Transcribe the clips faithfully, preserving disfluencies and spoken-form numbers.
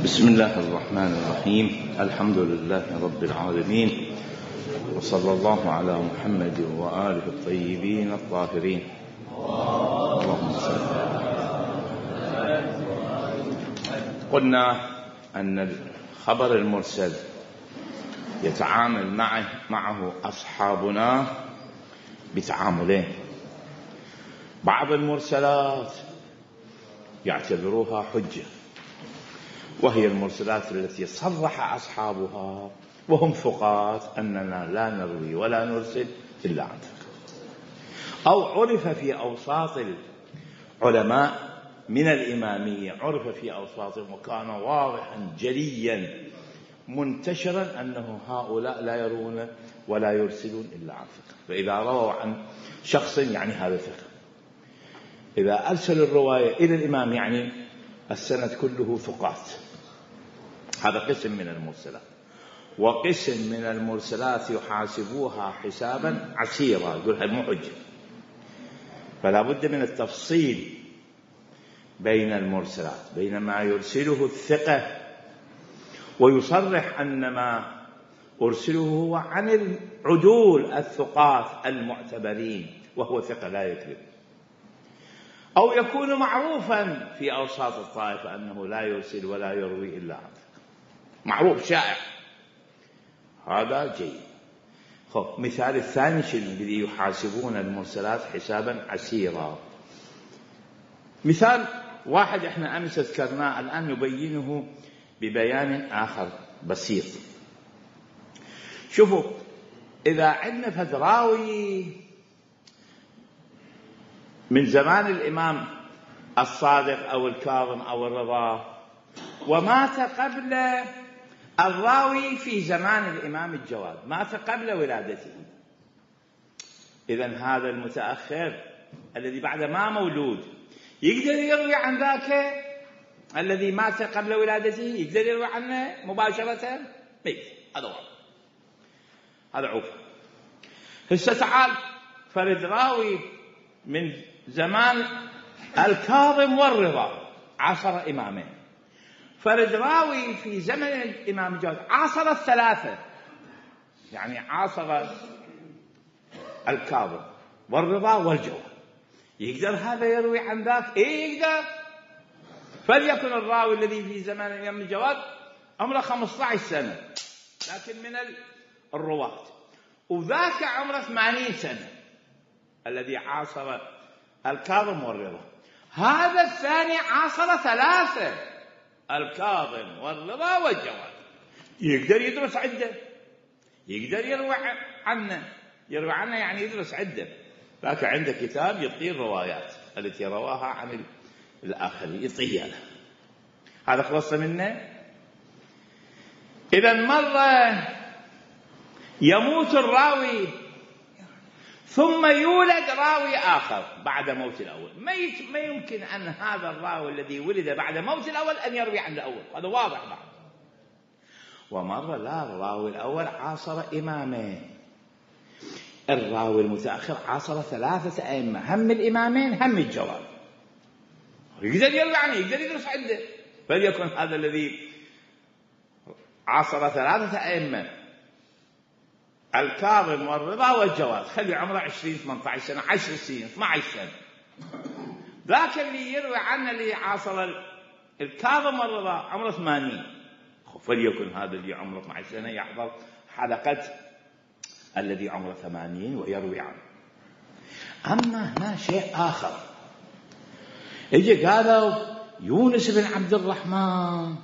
بسم الله الرحمن الرحيم. الحمد لله رب العالمين، وصلى الله على محمد وآله الطيبين الطاهرين. اللهم صل. قلنا أن الخبر المرسل يتعامل معه, معه أصحابنا بتعاملين. بعض المرسلات يعتبروها حجة، وهي المرسلات التي صرح أصحابها وهم ثقات أننا لا نروي ولا نرسل إلا عن ثقة، أو عرف في أوساط العلماء من الإمامية، عرف في أوساطهم وكان واضحا جليا منتشرا أنه هؤلاء لا يرون ولا يرسلون إلا عن ثقة. فإذا رووا عن شخص يعني هذا ثقة، إذا أرسل الرواية إلى الإمام يعني السند كله ثقات. هذا قسم من المرسلات. وقسم من المرسلات يحاسبوها حسابا عسيرا، يقول هذا مو حجة. فلا بد من التفصيل بين المرسلات، بين ما يرسله الثقة ويصرح أن ما أرسله هو عن العدول الثقات المعتبرين وهو ثقة لا يكذب، أو يكون معروفا في أوساط الطائفة أنه لا يرسل ولا يروي إلا عن ثقة، معروف شائع، هذا جيد. خب مثال الثاني شنو الذي يحاسبون المرسلات حسابا عسيرا؟ مثال واحد احنا أمس ذكرناه، الآن نبينه ببيان آخر بسيط. شوفوا، إذا عندنا فدراوي من زمان الإمام الصادق أو الكاظم أو الرضا، ومات قبل الراوي في زمان الإمام الجواد، مات قبل ولادته، إذن هذا المتأخر الذي بعد ما مولود يقدر يروي عن ذاك الذي مات قبل ولادته؟ يقدر يروي عنه مباشرة؟ ميت. هذا واضح، هذا عوف. هسه تعال فرد راوي من زمان الكاظم والرضا، عاصر إمامين. فرد راوي في زمن الإمام الجواد عاصر الثلاثة، يعني عاصر الكاظم والرضا والجواد، يقدر هذا يروي عن ذاك؟ إيه يقدر. فليكن الراوي الذي في زمن الإمام الجواد عمره خمسة عشر سنة لكن من الرواة، وذاك عمره ثمانين سنة الذي عاصر الكاظم والرضا. هذا الثاني عاصر ثلاثة، الكاظم والرضا والجواد، يقدر يدرس عدة، يقدر يروي عنه. يروي عنه يعني يدرس عدة، لكن عنده كتاب يعطيه الروايات التي رواها عن الآخرين، يعطيها له. هذا خلص منه. إذا مرة يموت الراوي ثم يولد راوي آخر بعد موت الأول، ما يمكن أن هذا الراوي الذي ولد بعد موت الأول أن يروي عن الأول، هذا واضح بعد. ومرة لا، الراوي الأول عاصر إمامين، الراوي المتأخر عاصر ثلاثة أئمة، هم الإمامين هم الجواد، يقدر يروي عنه، يقدر يدرس عنده. فليكن هذا الذي عاصر ثلاثة أئمة، الكاظم والرضا والجواد، خلي عمره عشرين ثمانية عشر سنة، عشر سنين، اثني عشر سنة. ذاك اللي يروي عنه اللي عاصر الكاظم والرضا عمره ثمانين، فليكن هذا اللي عمره اثني عشر سنة يحضر حلقة الذي عمره ثمانين ويروي عنه. أما هنا شيء آخر، يجي قالوا يونس بن عبد الرحمن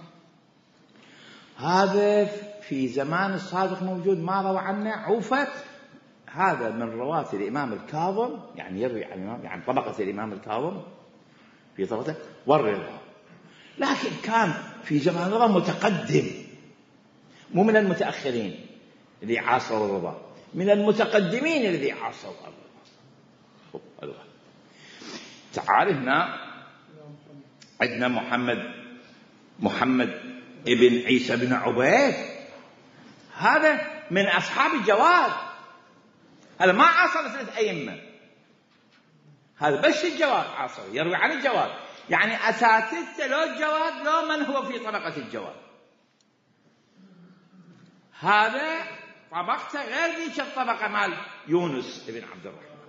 هذا في زمان الصادق موجود، ما روى عنه، عوفت، هذا من رواة الإمام الكاظم، يعني يروي عن الإمام، يعني طبقة الإمام الكاظم في طبقته والرضا، لكن كان في زمان الرضا متقدم، مو من المتأخرين اللي عاصروا الرضا، من المتقدمين الذي عاصروا الرضا. تعال هنا عندنا محمد محمد ابن عيسى بن عبيد، هذا من أصحاب الجواد، هذا ما عاصر ثلاث أئمة، هذا بس الجواد عاصر، يروي عن الجواد. يعني أساتذته لو الجواد لو من هو في طبقة الجواد، هذا طبقته غير ذيك الطبقة مال يونس بن عبد الرحمن.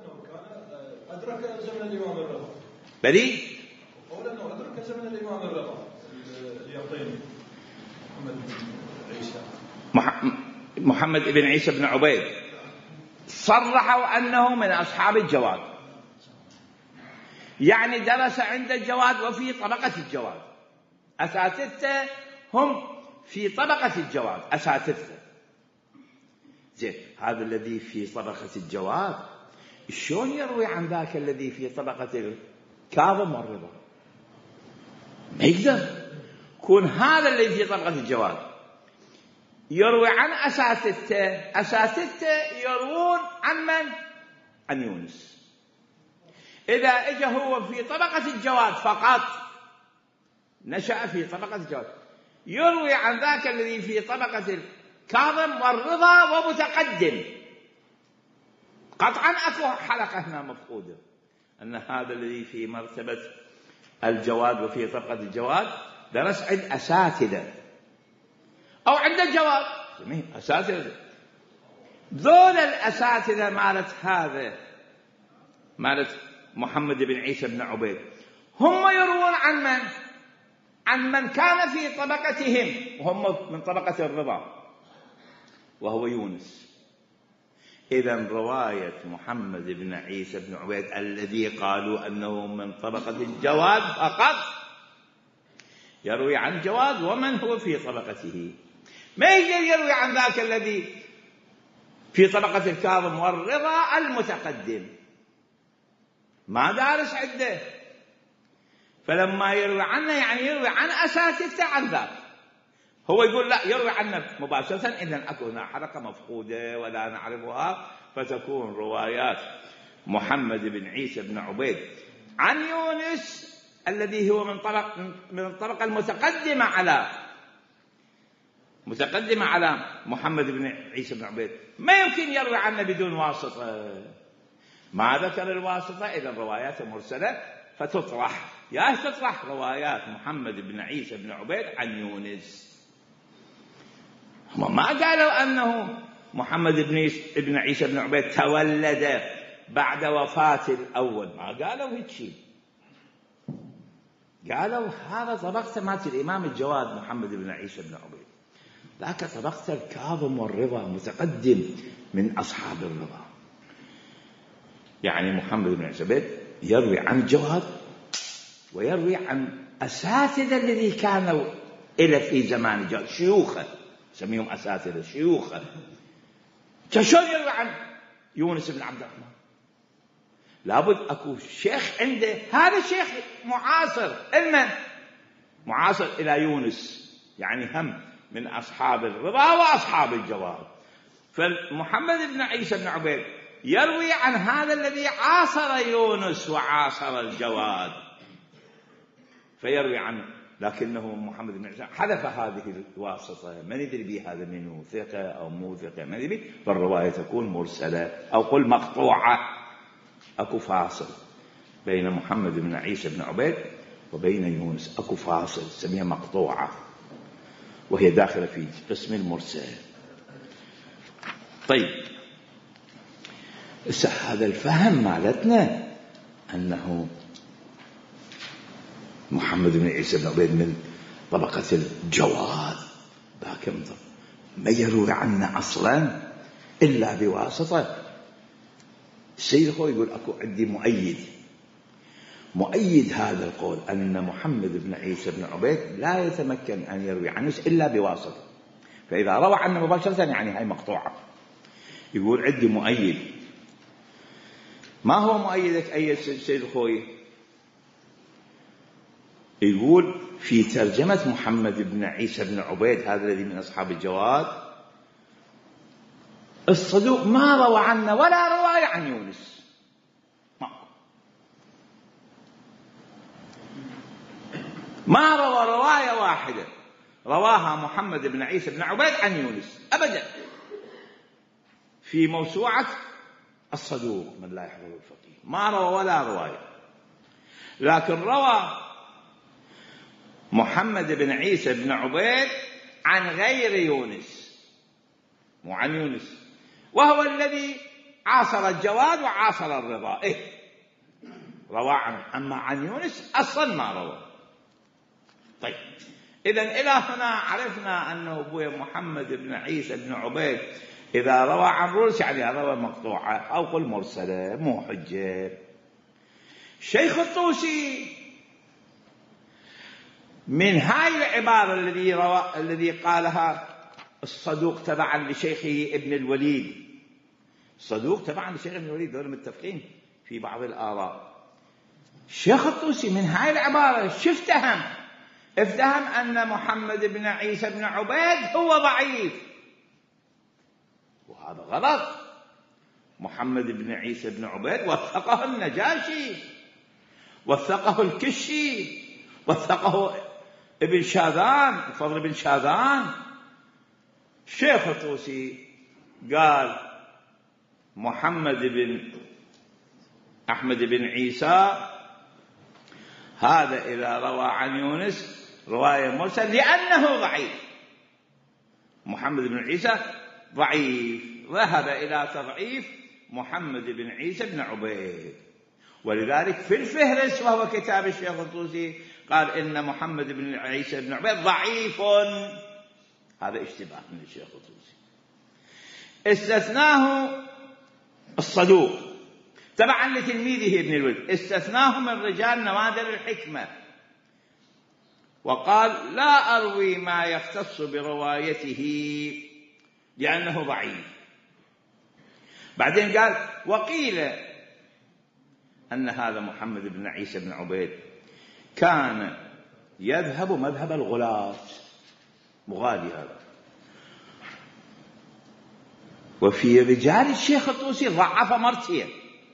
أدرك زمن الإمام الرضا. بلي أولا أنه أدرك زمن الإمام الرضا اليقطيني محمد بن عيسى بن عبيد، صرحوا أنه من أصحاب الجواد، يعني درس عند الجواد وفي طبقة الجواد، أساتذته هم في طبقة الجواد أساتذته. زين، هذا الذي في طبقة الجواد شلون يروي عن ذاك الذي في طبقة الكاظم والرضا؟ ما يقدر يكون هذا الذي في طبقة الجواد يروي عن أساتذته، أساتذته يروون عن من؟ عن يونس. إذا إجا هو في طبقة الجواد فقط، نشأ في طبقة الجواد، يروي عن ذاك الذي في طبقة الكاظم والرضا ومتقدم، قطعا أكو حلقة هنا مفقودة، أن هذا الذي في مرتبة الجواد وفي طبقة الجواد درس عند أساتذة أو عند الجواد أساتذة. ذول الأساتذة مالت هذا مالت محمد بن عيسى بن عبيد هم يروون عن من؟ عن من كان في طبقتهم وهم من طبقة الرضا وهو يونس. إذن رواية محمد بن عيسى بن عبيد الذي قالوا أنه من طبقة الجواد فقط يروي عن جواد ومن هو في طبقته، ما يقدر يروي عن ذاك الذي في طبقة الكاظم والرضا المتقدم، ما دارس عنده، فلما يروي عنه يعني يروي عن أساتذته عن ذاك. هو يقول لا، يروي عنه مباشرة، إذن أكو هنا حلقة مفقودة ولا نعرفها، فتكون روايات محمد بن عيسى بن عبيد عن يونس الذي هو من طبق من الطبقة المتقدمة على متقدمة على محمد بن عيسى بن عبيد، ما يمكن يروي عنه بدون واسطة. ما ذكر الواسطة، إذن رواياته مرسلة فتطرح، يا تطرح روايات محمد بن عيسى بن عبيد عن يونس. هم ما قالوا أنه محمد بن عيسى بن عبيد تولد بعد وفاة الأول، ما قالوا هيك شيء، قالوا هذا طبقة مات الإمام الجواد محمد بن عيسى بن عبيد، ذاك طبقة الكاظم والرضا متقدم من أصحاب الرضا. يعني محمد بن عيسى بن عبيد يروي عن الجواد ويروي عن أساتذة الذي كانوا إلى في زمان الجواد، شيوخه، سميهم أساتذة شيوخه. شلون يروي عن يونس بن عبد الرحمن؟ لابد أكو شيخ عنده، هذا الشيخ معاصر، المن معاصر إلى يونس، يعني هم من أصحاب الرضا وأصحاب الجواد. فمحمد بن عيسى بن عبيد يروي عن هذا الذي عاصر يونس وعاصر الجواد، فيروي عنه، لكنه محمد بن عيسى حذف هذه الواسطة، ما ندري به هذا منه ثقة أو مو ثقة، ما ندري، فالرواية تكون مرسلة أو قل مقطوعة. أكو فاصل بين محمد بن عيسى بن عبيد وبين يونس، أكو فاصل سميها مقطوعة، وهي داخلة في قسم المرسل. طيب، هذا الفهم مالتنا أنه محمد بن عيسى بن عبيد من طبقة الجواد، ذاك ما يروي عنه أصلا إلا بواسطة. السيد الخوي يقول أكو عندي مؤيد مؤيد هذا القول، أن محمد بن عيسى بن عبيد لا يتمكن أن يروي عنه إلا بواسطة، فإذا روى عنه مباشرة يعني هاي مقطوعة. يقول عندي مؤيد. ما هو مؤيدك أي السيد الخوي؟ يقول في ترجمة محمد بن عيسى بن عبيد هذا الذي من أصحاب الجواد، الصدوق ما روى عنه ولا رواية عن يونس، ما, ما روى رواية واحدة رواها محمد بن عيسى بن عبيد عن يونس أبدا في موسوعة الصدوق من لا يحفظ الفقيه، ما روى ولا رواية. لكن روى محمد بن عيسى بن عبيد عن غير يونس، مو عن يونس، وهو الذي عاصر الجواد وعاصر الرضا. إيه روى عنه، أما عن يونس أصلا ما روى. طيب إذن إلى هنا عرفنا أنه أبويا محمد بن عيسى بن عبيد إذا روى عن يونس يعني روى مقطوعة أو قل مرسلة، مو حجة. شيخ الطوسي من هاي العبارة الذي روى الذي قالها الصدوق تبعا لشيخه ابن الوليد، الصدوق تبعا لشيخ ابن الوليد، دول متفقين في بعض الآراء. الشيخ الطوسي من هاي العبارة شفتهم افتهم أن محمد بن عيسى بن عبيد هو ضعيف، وهذا غلط. محمد بن عيسى بن عبيد وثقه النجاشي، وثقه الكشي، وثقه ابن شاذان، الفضل بن شاذان. الشيخ الطوسي قال محمد بن أحمد بن عيسى هذا إذا روى عن يونس رواية مرسل لأنه ضعيف. محمد بن عيسى ضعيف، ذهب إلى تضعيف محمد بن عيسى بن عبيد. ولذلك في الفهرس وهو كتاب الشيخ الطوسي قال إن محمد بن عيسى بن عبيد ضعيف. هذا اشتباه من الشيخ الطوسي. استثناه الصدوق تبعا لتلميذه ابن الوليد، استثناه من رجال نوادر الحكمة، وقال لا أروي ما يختص بروايته لأنه ضعيف. بعدين قال وقيل أن هذا محمد بن عيسى بن عبيد كان يذهب مذهب الغلاة، مغالي هذا. وفي رجال الشيخ الطوسي ضعف مرتين.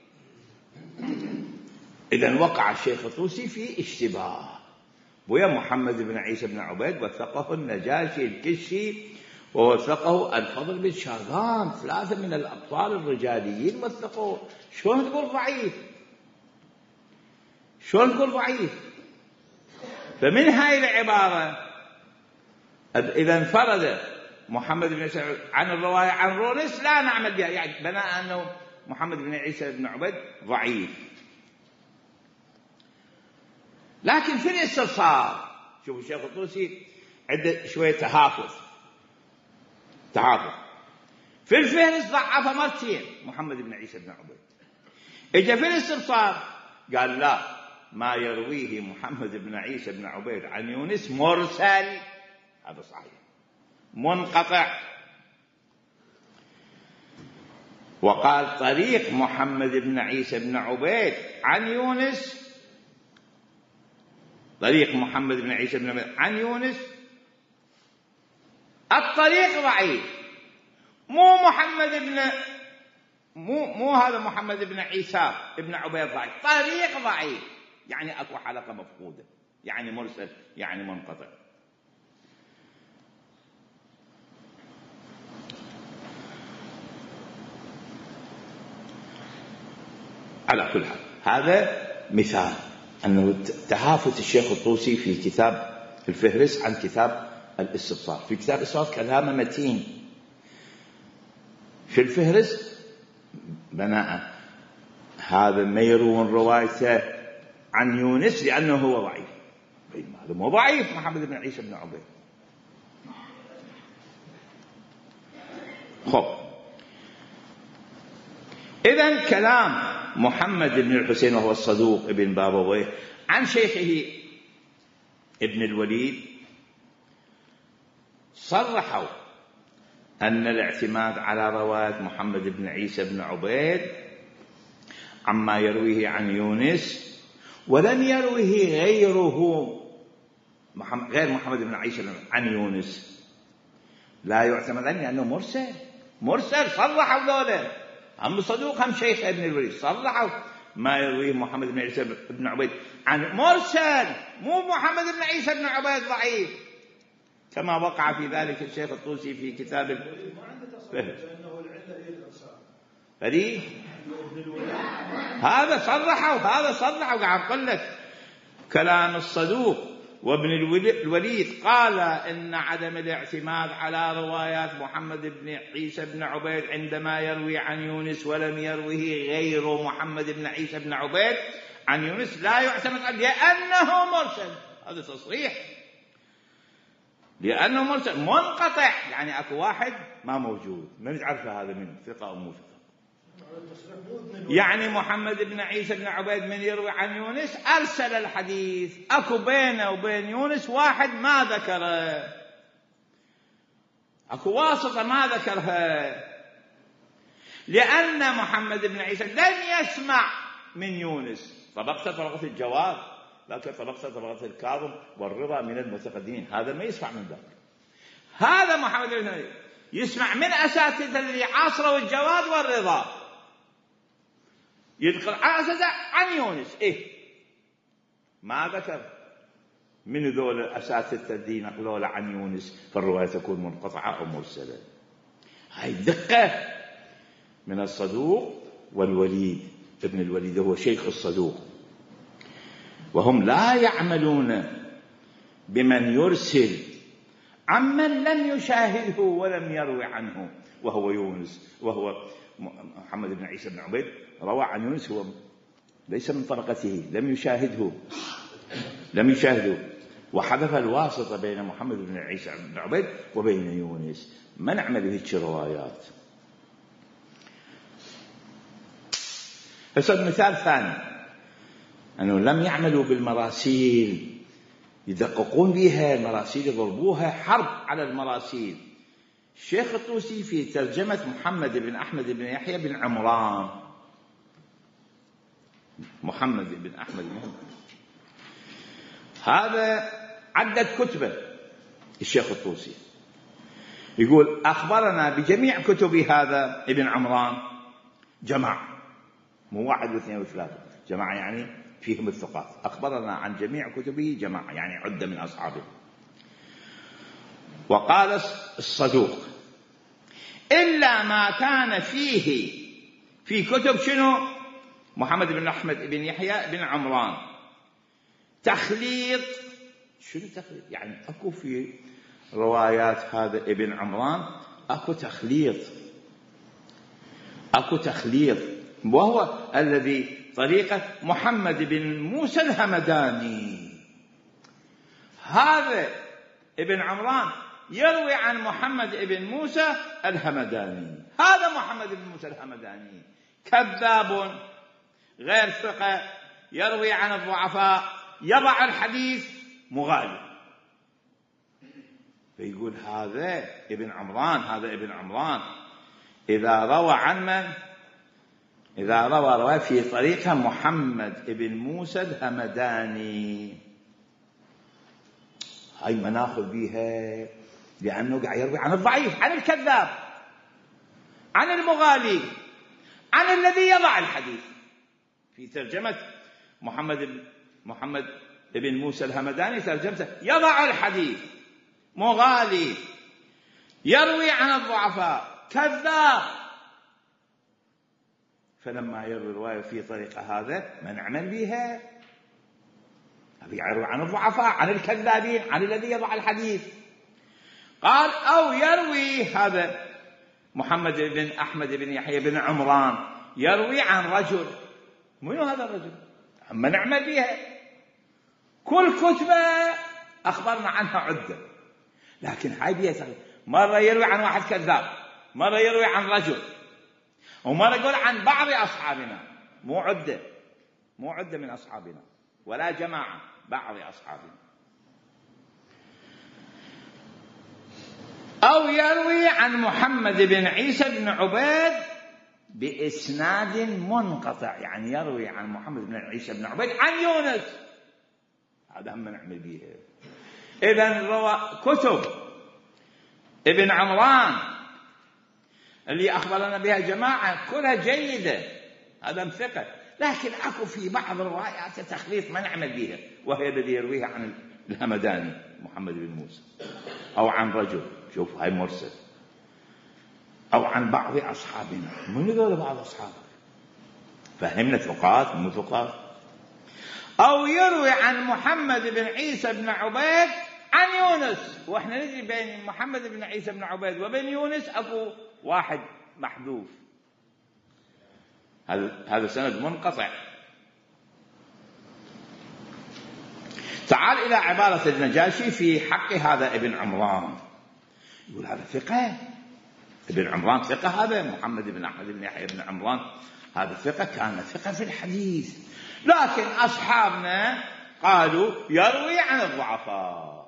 إذن وقع الشيخ الطوسي في اشتباه. ويا محمد بن عيسى بن عبيد وثقه النجاشي الكشي، ووثقه الفضل بن شاذان، ثلاثة من الأبطال الرجاليين وثقوه. شلون تقول ضعيف؟ شلون تقول ضعيف؟ فمن هاي العبارة إذا انفرد محمد بن عيسى عن الرواية عن رونس لا نعمل بها، يعني بناء أنه محمد بن عيسى بن عبيد ضعيف. لكن في الاستبصار شوفوا الشيخ الطوسي عنده شوية تحافظ تحافظ في الفهرس ضعف مرتين محمد بن عيسى بن عبيد. اجى في الاستبصار قال لا، ما يرويه محمد بن عيسى بن عبيد عن يونس مرسل، هذا صحيح، منقطع. وقال طريق محمد بن عيسى بن عبيد عن يونس، طريق محمد بن عيسى بن عبيد عن يونس الطريق ضعيف، مو محمد بن مو مو هذا محمد بن عيسى بن عبيد ضعيف، طريق ضعيف، يعني اكو حلقة مفقودة، يعني مرسل، يعني منقطع. على كل حال هذا مثال أنه تهافت الشيخ الطوسي في كتاب الفهرس عن كتاب الاستبصار. في كتاب الاستبصار كلام متين، في الفهرس بناء هذا ما يروون روايته عن يونس لأنه هو ضعيف. هذا مو ضعيف محمد بن عيسى بن عبيد. خب إذن كلام محمد بن الحسين وهو الصدوق ابن بابويه عن شيخه ابن الوليد صرحوا أن الاعتماد على رواية محمد بن عيسى بن عبيد عما يرويه عن يونس، ولم يرويه غيره غير محمد بن عيسى عن يونس، لا يعتمد عليه لأنه مرسل. مرسل صرحوا ذولا، هم صدوق هم شيخ ابن الوليد، صرحوا ما يرويه محمد بن عيسى بن عبيد عن مرسل، مو محمد بن عيسى بن عبيد ضعيف كما وقع في ذلك الشيخ الطوسي في كتاب ما عنده تصريح بأنه العلة هي الإرسال. فريق هذا صرحوا هذا صرحوا قاعد أقول لك كلام الصدوق وابن الوليد قال إن عدم الاعتماد على روايات محمد بن عيسى بن عبيد عندما يروي عن يونس ولم يروه غير محمد بن عيسى بن عبيد عن يونس لا يعتمد عليه لأنه مرسل. هذا تصريح، لأنه مرسل منقطع، يعني أكو واحد ما موجود ما نعرفه هذا منه ثقة أو مو ثقة. يعني محمد بن عيسى بن عبيد من يروي عن يونس أرسل الحديث، أكو بينه وبين يونس واحد ما ذكره، أكو واسطة ما ذكرها، لأن محمد بن عيسى لن يسمع من يونس. طبقته طبقة الجواد، لكن طبقته طبقة الكاظم والرضا من المتقدمين، هذا ما يسمع من ذاك. هذا محمد بن عيسى يسمع من أساتذة اللي عاصروا الجواد والرضا، يدخل على أساس عن يونس إيه ما ذكر من ذول الأساتذة الذين نقلوا عن يونس، فالرواية تكون منقطعة أو مرسلة. هاي دقة من الصدوق والوليد. ابن الوليد هو شيخ الصدوق، وهم لا يعملون بمن يرسل عمن لم يشاهده ولم يروي عنه، وهو يونس، وهو محمد بن عيسى بن عبيد روى عن يونس، هو ليس من طبقته، لم يشاهده لم يشاهده وحذف الواسطة بين محمد بن عيسى بن عبيد وبين يونس. ما نعمل بهيك روايات. هسه مثال ثاني، أنه لم يعملوا بالمراسيل، يدققون بها المراسيل، يضربوها حرب على المراسيل. الشيخ الطوسي في ترجمة محمد بن أحمد بن يحيى بن عمران، محمد بن أحمد بن هذا عدد كتبه الشيخ الطوسي، يقول أخبرنا بجميع كتب هذا ابن عمران جماعة، مو واحد واثنين وثلاثة، جماعة يعني فيهم الثقات. أخبرنا عن جميع كتبه جماعة يعني عدة من أصحابه. وقال الصدوق إلا ما كان فيه في كتب شنو محمد بن أحمد بن يحيى بن عمران تخليط. شنو تخليط؟ يعني أكو في روايات هذا ابن عمران أكو تخليط، أكو تخليط، وهو الذي طريقة محمد بن موسى الهمداني. هذا ابن عمران يروي عن محمد بن موسى الهمداني. هذا محمد بن موسى الهمداني كذاب غير ثقة، يروي عن الضعفاء، يضع الحديث، مغالي. فيقول هذا ابن عمران، هذا ابن عمران إذا روى عن من؟ إذا روى رواه في طريقة محمد بن موسى الهمداني، هاي ما ناخذ بيها، لأنه قاعد يروي عن الضعيف، عن الكذاب، عن المغالي، عن الذي يضع الحديث. في ترجمة محمد محمد بن موسى الهمداني ترجمته يضع الحديث، مغالي، يروي عن الضعفاء، كذاب. فلما يروي رواية في طريقة هذا ما نعمل بها، يروي عن الضعفاء، عن الكذابين، عن الذي يضع الحديث. قال أو يروي هذا محمد بن أحمد بن يحيى بن عمران يروي عن رجل، منو هذا الرجل؟ ما نعمل بها. كل كتبة أخبرنا عنها عدة، لكن هاي بيها مرة يروي عن واحد كذاب، مرة يروي عن رجل، ومرة يقول عن بعض أصحابنا، مو عدة، مو عدة من أصحابنا ولا جماعة، بعض أصحابنا. أو يروي عن محمد بن عيسى بن عبيد بإسناد منقطع، يعني يروي عن محمد بن عيسى بن عبيد عن يونس، هذا هم نعمل به. إذن روى كتب ابن عمران اللي أخبرنا بها جماعة كلها جيدة، هذا ثقة، لكن أكو في بعض الروايات تخليط ما نعمل بها، وهي الذي يرويها عن الهمداني محمد بن موسى، أو عن رجل، شوف هاي مرسل، أو عن بعض أصحابنا. من يقول بعض أصحابك؟ فهمنا ثقات مو ثقات. أو يروي عن محمد بن عيسى بن عبيد عن يونس، وإحنا ندري بين محمد بن عيسى بن عبيد وبين يونس أكو واحد محذوف، هذا سند منقطع. تعال إلى عبارة النجاشي في حق هذا ابن عمران، يقول هذا ثقة، ابن عمران ثقة، هذا محمد بن أحمد بن يحيى بن عمران هذا ثقة، كان ثقة في الحديث، لكن أصحابنا قالوا يروي عن الضعفاء،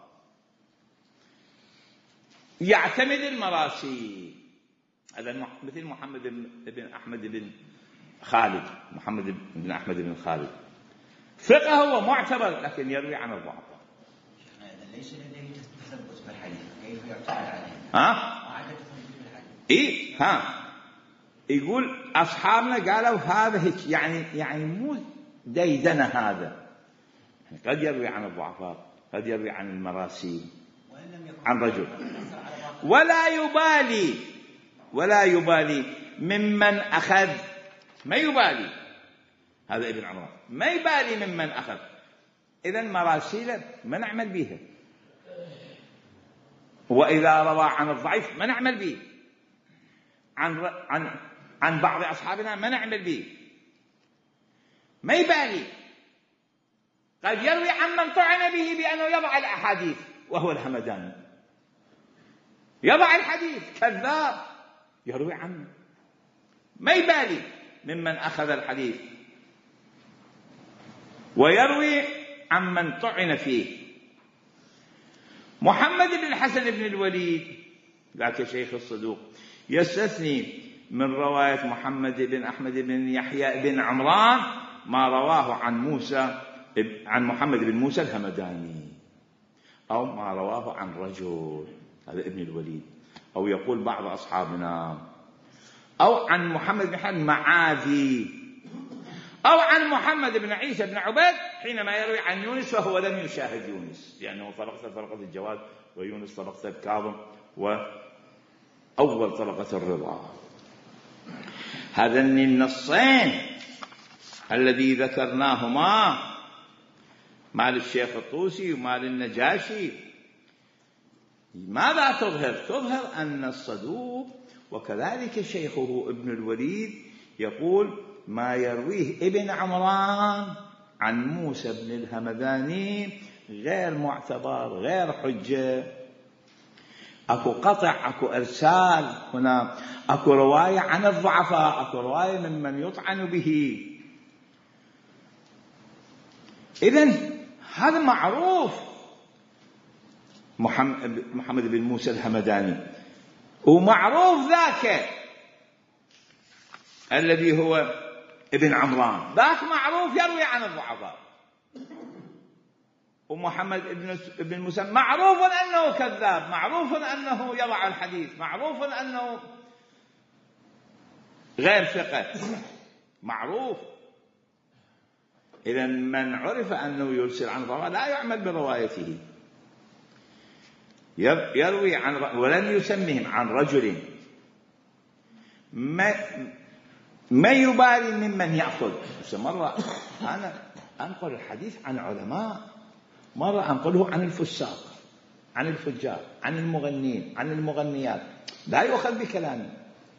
يعتمد المراسيل، هذا مثل محمد بن أحمد بن خالد، محمد بن أحمد بن خالد ثقة هو معتبر، لكن يروي عن الضعفاء. ليس لديه تثبت في الحديث، كيف يعتمد عليه؟ ها؟ إيه ها يقول أصحابنا قالوا هذا يعني يعني مو ديدنة، هذا قد يروي عن الضعفاء، قد يروي عن المراسيل عن رجل، ولا يبالي ولا يبالي ممن أخذ، ما يبالي، هذا ابن عمران ما يبالي ممن أخذ، إذن مراسيله ما نعمل بها، وإذا روى عن الضعيف ما نعمل به، عن عن عن بعض أصحابنا ما نعمل به، ما يبالي، قد يروي عن من طعن به بأنه يضع الأحاديث وهو الهمداني، يضع الحديث كذاب، يروي عنه، ما يبالي ممن أخذ الحديث، ويروي عن من طعن فيه. محمد بن الحسن بن الوليد ذاك شيخ الصدوق يستثني من رواية محمد بن أحمد بن يحيى بن عمران ما رواه عن موسى عن محمد بن موسى الهمداني، أو ما رواه عن رجل، هذا ابن الوليد، أو يقول بعض أصحابنا، أو عن محمد بن حسن معاذي، أو عن محمد بن عيسى بن عبيد حينما يروي عن يونس وهو لم يشاهد يونس، لأنه طلقة طلقة الجواد، ويونس طلقة الكاظم، وأول طلقة الرضا. هذين النصين الذي ذكرناهما مال الشيخ الطوسي ومال النجاشي ماذا تظهر؟ تظهر أن الصدوق وكذلك شيخه ابن الوليد يقول ما يرويه ابن عمران عن موسى بن الهمداني غير معتبر، غير حجة، أكو قطع، أكو إرسال، هنا أكو رواية عن الضعفاء، أكو رواية ممن يطعن به. إذن هذا معروف محمد بن موسى الهمداني، ومعروف ذاك الذي هو ابن عمران، ذاك معروف يروي عن الضعفاء، ومحمد بن موسى معروف أنه كذاب، معروف أنه يضع الحديث، معروف أنه غير ثقة، معروف. إذن من عرف أنه يرسل عن الضعفاء لا يعمل بروايته، يروي عن ولم يسمهم عن رجل، ما ما يبالي ممن يأخذ. مرة أنا أنقل الحديث عن علماء، مرة أنقله عن الفساق، عن الفجار، عن المغنين، عن المغنيات، لا يؤخذ بكلامي.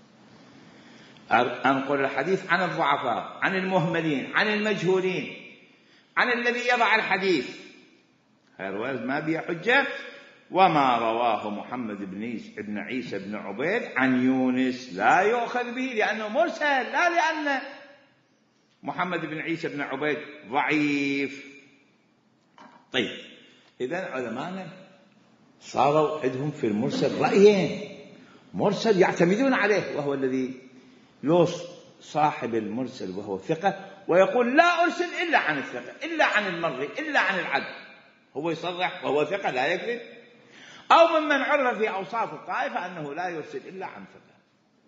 أنقل الحديث عن الضعفاء، عن المهملين، عن المجهولين، عن الذي يضع الحديث، هذا ما بيه حجة. وما رواه محمد بن عيسى بن عبيد عن يونس لا يؤخذ به لأنه مرسل، لا لأن محمد بن عيسى بن عبيد ضعيف. طيب إذن علماءنا صاروا عندهم في المرسل رأيين، مرسل يعتمدون عليه وهو الذي يوص صاحب المرسل وهو ثقة ويقول لا أرسل إلا عن الثقة، إلا عن المرضي، إلا عن العدل، هو يصرح وهو ثقة لا يكذب. أو ممن عرف في أوصاف الطائفة أنه لا يرسل إلا عن ثقة،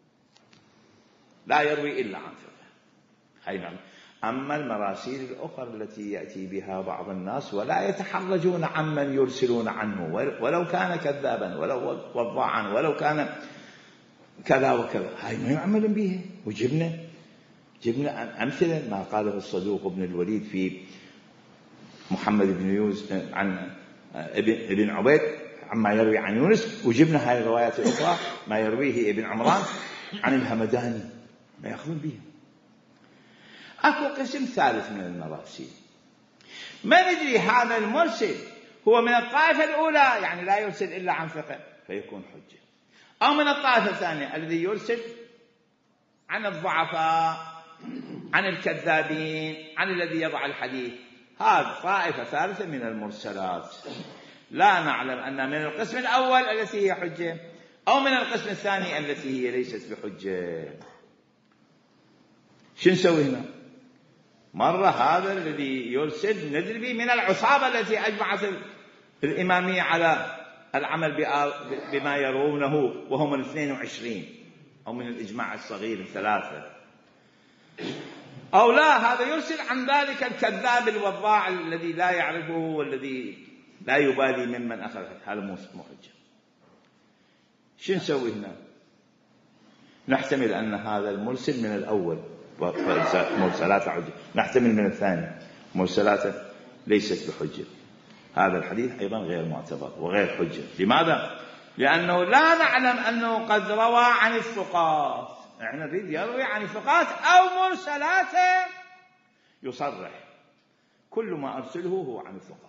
لا يروي إلا عن ثقة. نعم. أما المراسيل الأخرى التي يأتي بها بعض الناس ولا يتحرجون عمن يرسلون عنه ولو كان كذابا ولو وضاعا ولو كان كذا وكذا، هاي ما يعملون بها. وجبنا جبنا أمثلة ما قاله الصدوق بن الوليد في محمد بن يوسف عن ابن عبيد عما يروي عن يونس، وجبنا هاي الروايات الأخرى ما يرويه ابن عمران عن الهمداني ما يأخذون بها. أكو قسم ثالث من المراسيل ما ندري هذا المرسل هو من الطائفة الأولى يعني لا يرسل إلا عن فقه فيكون حجة، أو من الطائفة الثانية الذي يرسل عن الضعفاء عن الكذابين عن الذي يضع الحديث. هذا طائفة ثالثة من المرسلات لا نعلم أنها من القسم الأول التي هي حجة أو من القسم الثاني التي هي ليست بحجة. شو نسوي هنا؟ مرة هذا الذي يرسل ندري به من العصابة التي أجمعت الإمامية على العمل بما يرونه وهم من اثنين وعشرين، أو من الإجماع الصغير الثلاثة، أو لا هذا يرسل عن ذلك الكذاب الوضاع الذي لا يعرفه والذي لا يبالي ممن أخذ. هذا مو حجة. شو نسوي هنا؟ نحتمل أن هذا المرسل من الأول مرسلات حجة، نحتمل من الثاني مرسلات ليست بحجة. هذا الحديث أيضا غير معتبر وغير حجة. لماذا؟ لأنه لا نعلم أنه قد روى عن الثقات. احنا نريد يروي عن الثقات أو مرسلات يصرح كل ما أرسله هو عن الثقات،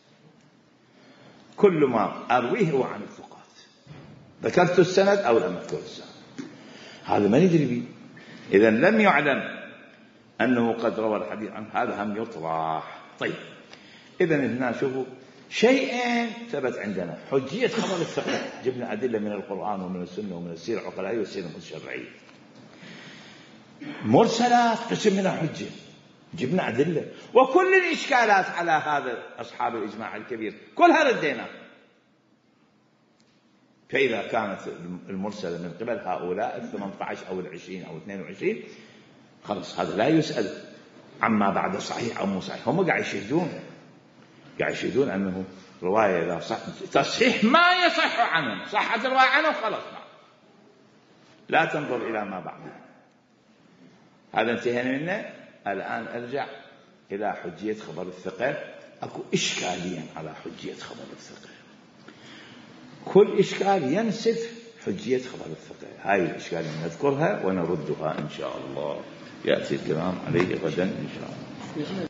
كل ما أرويه هو عن الثقات، ذكرت السند أو لم أذكر السند. هذا ما ندري به. إذا لم يعلم أنه قد روى الحديث عن هذا هم يطرح. طيب إذا هنا شوفوا شيئين ثبت عندنا: حجية خبر الثقة، جبنا أدلة من القرآن ومن السنة ومن السيرة العقلائية والسيرة الشرعية. مرسلات قسم من الحجة، جبنا أدلة، وكل الإشكالات على هذا أصحاب الإجماع الكبير كلها ردينا. فإذا كانت المرسلة من قبل هؤلاء الثمانية عشر أو العشرين أو اثنين وعشرين خلص هذا لا يسأل عما بعد صحيح أو مو صحيح. هم قاعد يشهدون قاعد يشهدون أنه رواية لا صح تصحيح ما يصح عنهم، صحت الرواية عنه خلص لا تنظر إلى ما بعده. هذا انتهينا منه. الآن أرجع إلى حجية خبر الثقة. أكو إشكاليا على حجية خبر الثقة، كل إشكال ينسف حجية خبر الثقة. هاي الإشكال نذكرها ونردها إن شاء الله. يأتي الكلام عليه غدا إن شاء الله.